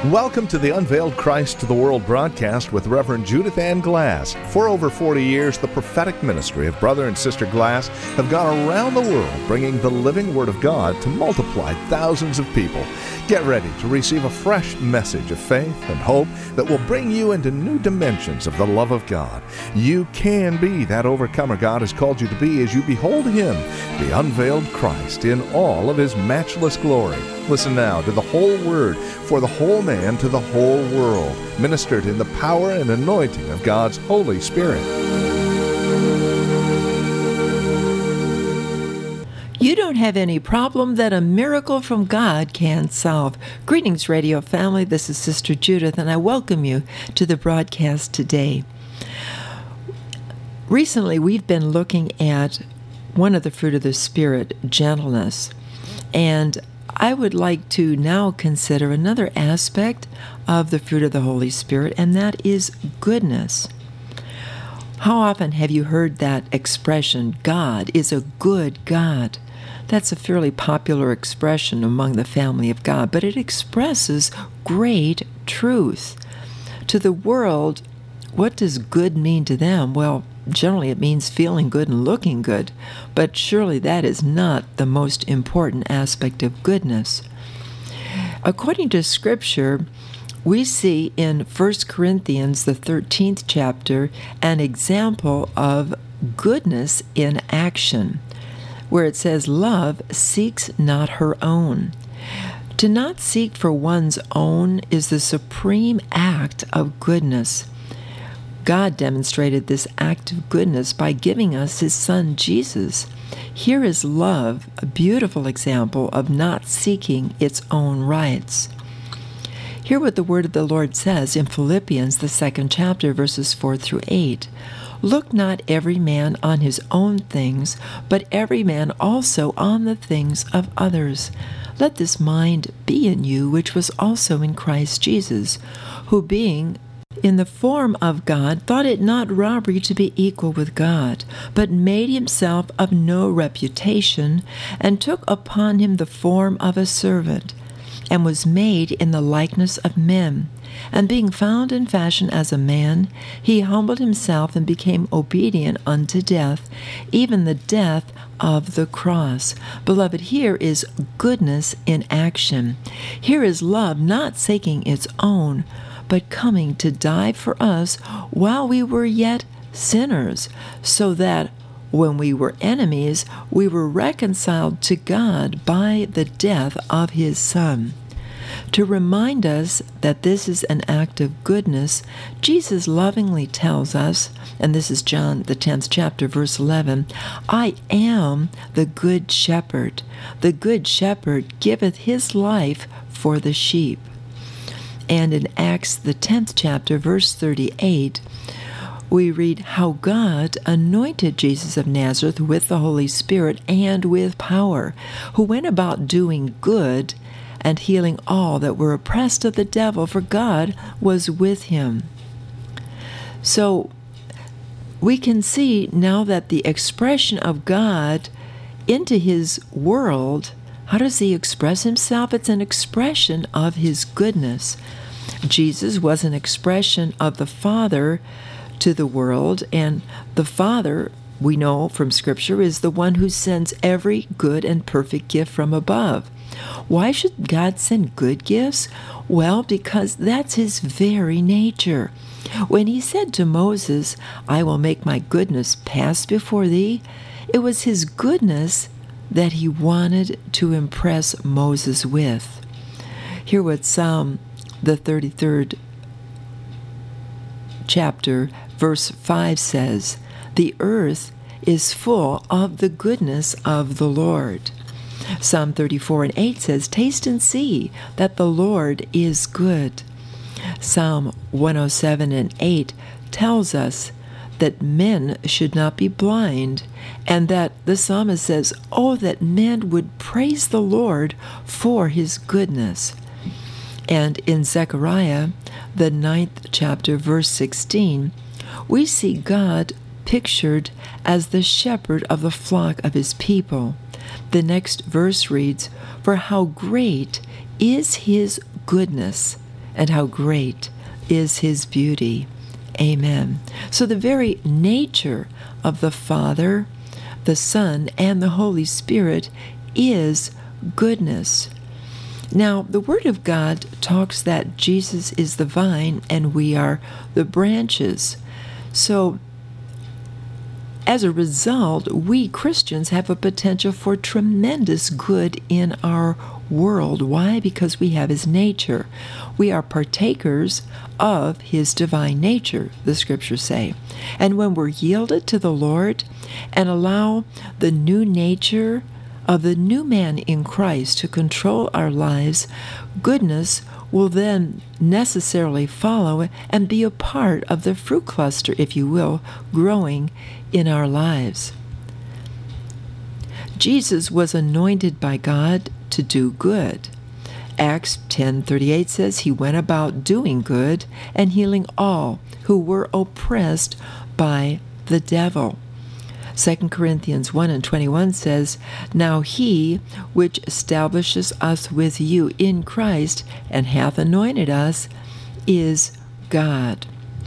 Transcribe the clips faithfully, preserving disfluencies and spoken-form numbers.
Welcome to the Unveiled Christ to the World broadcast with Reverend Judith Ann Glass. For over forty years, the prophetic ministry of Brother and Sister Glass have gone around the world bringing the living Word of God to multiply thousands of people. Get ready to receive a fresh message of faith and hope that will bring you into new dimensions of the love of God. You can be that overcomer God has called you to be as you behold Him, the unveiled Christ, in all of His matchless glory. Listen now to the whole Word for the whole man to the whole world, ministered in the power and anointing of God's Holy Spirit. You don't have any problem that a miracle from God can't solve. Greetings, radio family. This is Sister Judith, and I welcome you to the broadcast today. Recently, we've been looking at one of the fruit of the Spirit, gentleness, and I would like to now consider another aspect of the fruit of the Holy Spirit, and that is goodness. How often have you heard that expression, God is a good God? That's a fairly popular expression among the family of God, but it expresses great truth. To the world, what does good mean to them? Well, generally it means feeling good and looking good, but surely that is not the most important aspect of goodness. According to Scripture, we see in First Corinthians, the thirteenth chapter, an example of goodness in action, where it says, love seeks not her own. To not seek for one's own is the supreme act of goodness. God demonstrated this act of goodness by giving us His Son, Jesus. Here is love, a beautiful example of not seeking its own rights. Hear what the word of the Lord says in Philippians, the second chapter, verses four through eight. Look not every man on his own things, but every man also on the things of others. Let this mind be in you, which was also in Christ Jesus, who being in the form of God, thought it not robbery to be equal with God, but made himself of no reputation, and took upon him the form of a servant, and was made in the likeness of men. And being found in fashion as a man, he humbled himself and became obedient unto death, even the death of the cross. Beloved, here is goodness in action. Here is love not seeking its own, but coming to die for us while we were yet sinners, so that when we were enemies, we were reconciled to God by the death of His Son. To remind us that this is an act of goodness, Jesus lovingly tells us, and this is John, the tenth chapter, verse eleven, I am the good shepherd. The good shepherd giveth his life for the sheep. And in Acts, the tenth chapter, verse thirty-eight, we read how God anointed Jesus of Nazareth with the Holy Spirit and with power, who went about doing good and healing all that were oppressed of the devil, for God was with him. So we can see now that the expression of God into His world, how does He express Himself? It's an expression of His goodness. Jesus was an expression of the Father to the world, and the Father, we know from Scripture, is the one who sends every good and perfect gift from above. Why should God send good gifts? Well, because that's His very nature. When He said to Moses, I will make my goodness pass before thee, it was His goodness that He wanted to impress Moses with. Hear what Psalm, the thirty-third chapter, verse five says, the earth is full of the goodness of the Lord. Psalm thirty-four and eight says, taste and see that the Lord is good. Psalm one oh seven and eight tells us that men should not be blind, and that the psalmist says, oh, that men would praise the Lord for His goodness. And in Zechariah, the ninth chapter, verse sixteen, we see God pictured as the shepherd of the flock of His people. The next verse reads, for how great is His goodness and how great is his beauty. Amen. So the very nature of the Father, the Son, and the Holy Spirit is goodness. Now, the Word of God talks that Jesus is the vine and we are the branches. So, as a result, we Christians have a potential for tremendous good in our world. Why? Because we have his nature. We are partakers of his divine nature, the scriptures say. And when we're yielded to the Lord and allow the new nature of the new man in Christ to control our lives, goodness will then necessarily follow and be a part of the fruit cluster, if you will, growing in our lives. Jesus was anointed by God to do good. Acts ten thirty-eight says he went about doing good and healing all who were oppressed by the devil. Second Corinthians one and twenty-one says, Now he which establishes us with you in Christ and hath anointed us is God.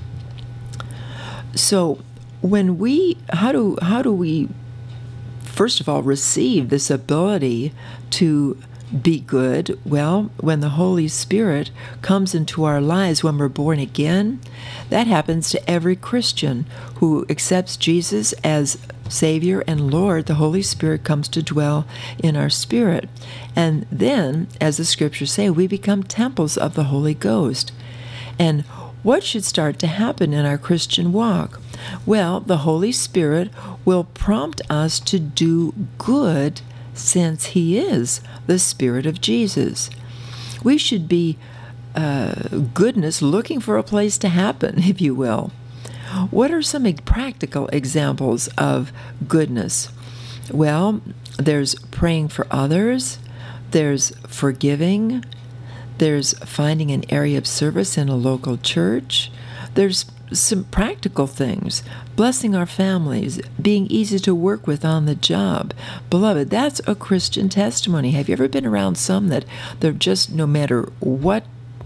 So when we, how do, how do we, first of all, receive this ability to be good? Well, when the Holy Spirit comes into our lives when we're born again, that happens to every Christian who accepts Jesus as Savior and Lord. The Holy Spirit comes to dwell in our spirit. And then, as the scriptures say, we become temples of the Holy Ghost. And what should start to happen in our Christian walk? Well, the Holy Spirit will prompt us to do good since he is the Spirit of Jesus. We should be uh, goodness looking for a place to happen, if you will. What are some practical examples of goodness? Well, there's praying for others, there's forgiving, there's finding an area of service in a local church, there's some practical things, blessing our families, being easy to work with on the job. Beloved, that's a Christian testimony. Have you ever been around some that they're just, no matter what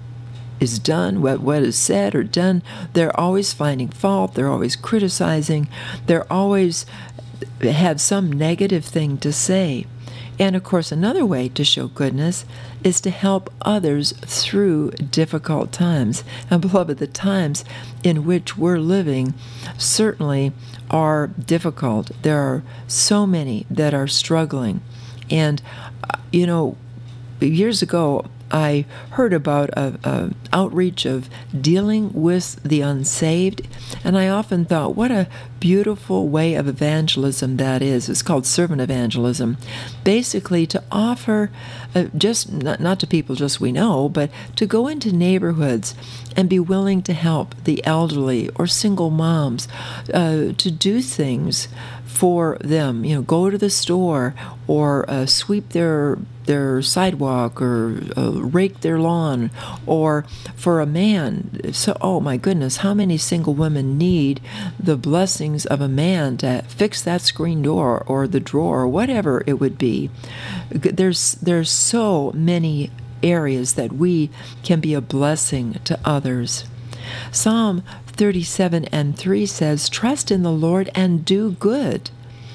is done, what, what is said or done, they're always finding fault, they're always criticizing, they're always have some negative thing to say. And of course, another way to show goodness is to help others through difficult times. And beloved, the times in which we're living certainly are difficult. There are so many that are struggling. And, you know, years ago, I heard about a, a outreach of dealing with the unsaved, and I often thought, what a beautiful way of evangelism that is. It's called servant evangelism. Basically, to offer, uh, just not, not to people just we know, but to go into neighborhoods and be willing to help the elderly or single moms, uh, to do things for them. You know, go to the store or uh, sweep their their sidewalk or uh, rake their lawn, or for a man. So, oh my goodness, how many single women need the blessings of a man to fix that screen door or the drawer or whatever it would be. There's there's so many areas that we can be a blessing to others. Psalm thirty-seven and three says, Trust in the Lord and do good.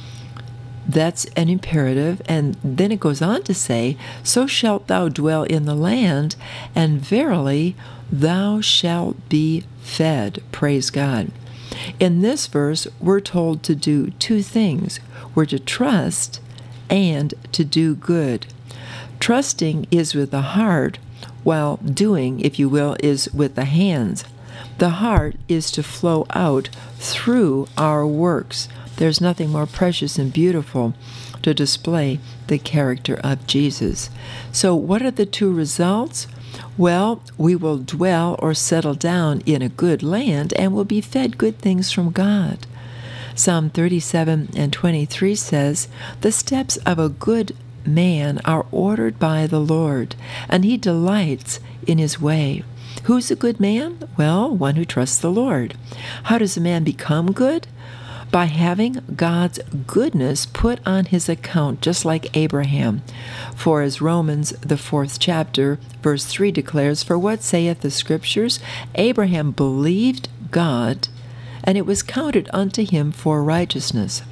That's an imperative, and then it goes on to say, So shalt thou dwell in the land, and verily thou shalt be fed. Praise God. In this verse, we're told to do two things. We're to trust and to do good. Trusting is with the heart, while doing, if you will, is with the hands. The heart is to flow out through our works. There's nothing more precious and beautiful to display the character of Jesus. So what are the two results? Well, we will dwell or settle down in a good land and will be fed good things from God. Psalm thirty-seven and twenty-three says, The steps of a good man are ordered by the Lord, and he delights in his way. Who's a good man? Well, one who trusts the Lord. How does a man become good? by having God's goodness put on his account, just like Abraham. For as Romans, the fourth chapter, verse three declares, "For what saith the Scriptures? Abraham believed God, and it was counted unto him for righteousness."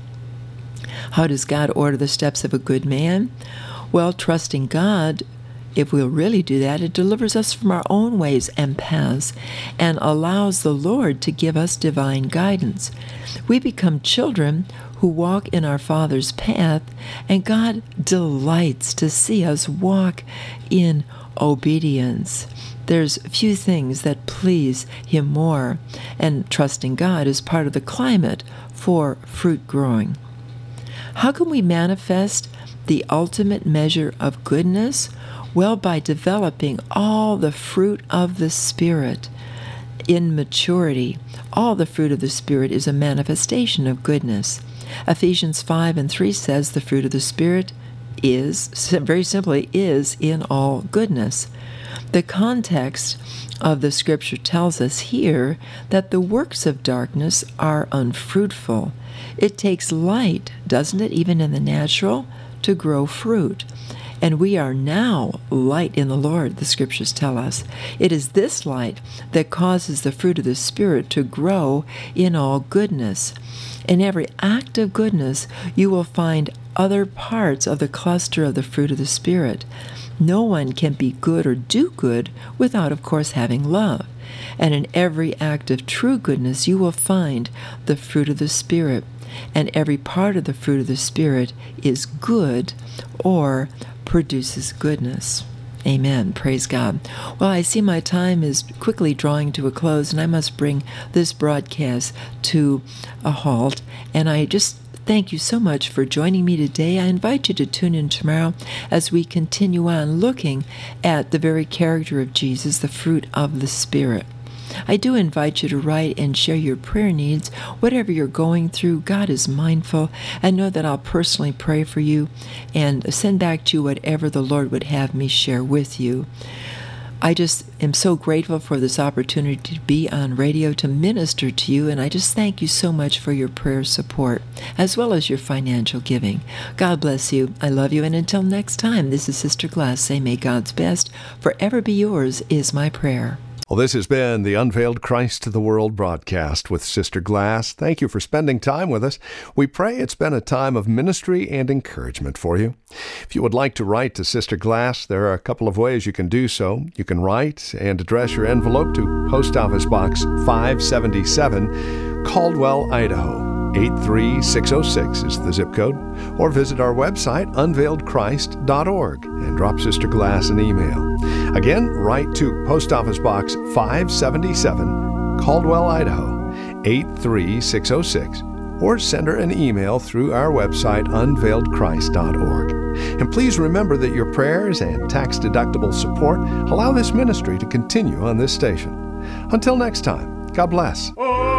How does God order the steps of a good man? Well, trusting God, if we'll really do that, it delivers us from our own ways and paths and allows the Lord to give us divine guidance. We become children who walk in our Father's path, and God delights to see us walk in obedience. There's few things that please Him more, and trusting God is part of the climate for fruit growing. How can we manifest the ultimate measure of goodness? Well, by developing all the fruit of the Spirit in maturity. All the fruit of the Spirit is a manifestation of goodness. Ephesians five and three says the fruit of the Spirit is, very simply, is in all goodness. The context of the Scripture tells us here that the works of darkness are unfruitful. It takes light, doesn't it, even in the natural, to grow fruit. And we are now light in the Lord, the Scriptures tell us. It is this light that causes the fruit of the Spirit to grow in all goodness. In every act of goodness, you will find other parts of the cluster of the fruit of the Spirit. No one can be good or do good without, of course, having love. And in every act of true goodness, you will find the fruit of the Spirit. And every part of the fruit of the Spirit is good or produces goodness. Amen. Praise God. Well, I see my time is quickly drawing to a close, and I must bring this broadcast to a halt. And I just thank you so much for joining me today. I invite you to tune in tomorrow as we continue on looking at the very character of Jesus, the fruit of the Spirit. I do invite you to write and share your prayer needs, whatever you're going through. God is mindful, and know that I'll personally pray for you and send back to you whatever the Lord would have me share with you. I just am so grateful for this opportunity to be on radio to minister to you, and I just thank you so much for your prayer support, as well as your financial giving. God bless you. I love you, and until next time, this is Sister Glass. Say, may God's best forever be yours is my prayer. Well, this has been the Unveiled Christ to the World broadcast with Sister Glass. Thank you for spending time with us. We pray it's been a time of ministry and encouragement for you. If you would like to write to Sister Glass, there are a couple of ways you can do so. You can write and address your envelope to Post Office Box five seventy-seven, Caldwell, Idaho. eight three six oh six is the zip code, or visit our website, unveiled christ dot org, and drop Sister Glass an email. Again, write to Post Office Box five seventy-seven, Caldwell, Idaho, eight three six oh six, or send her an email through our website, unveiled christ dot org. And please remember that your prayers and tax-deductible support allow this ministry to continue on this station. Until next time, God bless.